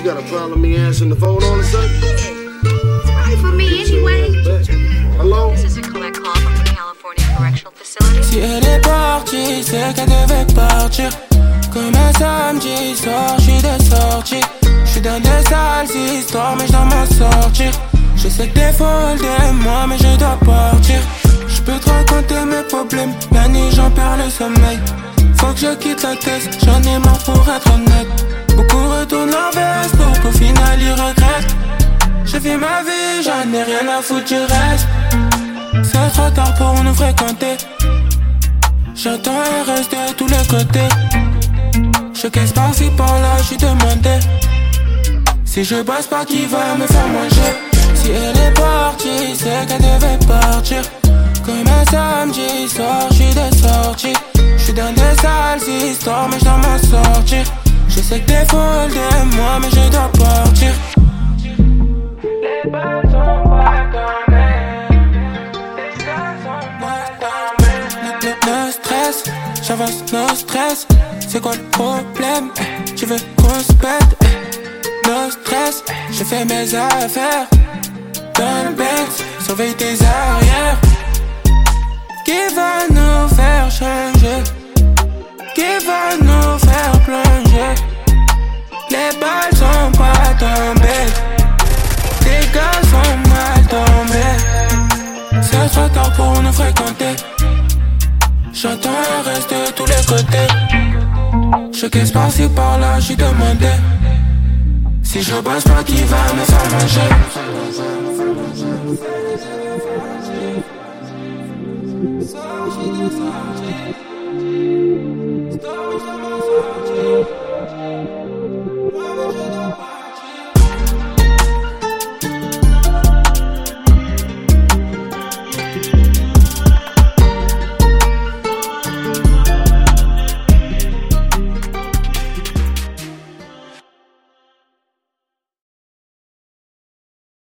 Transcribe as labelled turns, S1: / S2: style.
S1: got a problem me answering the phone all of a sudden?
S2: It's right for me anyway.
S1: Hello?
S3: This is a collect call from the California Correctional Facility.
S4: Si elle est partie, c'est qu'elle devait partir. Comme un samedi soir, j'suis de sortie. J'suis dans des sales histoires, mais j'dois m'en sortir. Je sais que t'es folle de moi, mais je dois partir. J'peux te raconter mes problèmes, la nuit j'en perds le sommeil. Faut que je quitte la tête, j'en ai marre pour être honnête. Beaucoup retournent leur veste pour qu'au final ils regrettent. Je vis ma vie, j'en ai rien à foutre du reste. C'est trop tard pour nous fréquenter. J'entends un reste de tous les côtés. Je caisse par-ci par-là, j'suis demandé. Si je bosse pas, qui va me faire manger? Si elle est partie, c'est qu'elle devait partir. Comme un samedi soir, j'suis de sortie. J'suis dans des sales histoires, mais j'dois m'en sortir. Je sais que t'es folle de moi, mais je dois partir. Les balles sont pas tombées. Les gars sont pas tombés. No stress, j'avance, no stress. C'est quoi le problème? Tu veux qu'on se pète? No stress, je fais mes affaires. Dans le Benz, surveille tes arrières. Qui va nous faire changer? Qui va nous faire plonger? Les balles sont pas tombées. Les gars sont mal tombés. C'est trop tard pour nous fréquenter. J'entends un reste de tous les côtés. Je caisse par-ci par-là, j'suis demandé. Si je bosse pas, qui va me faire manger?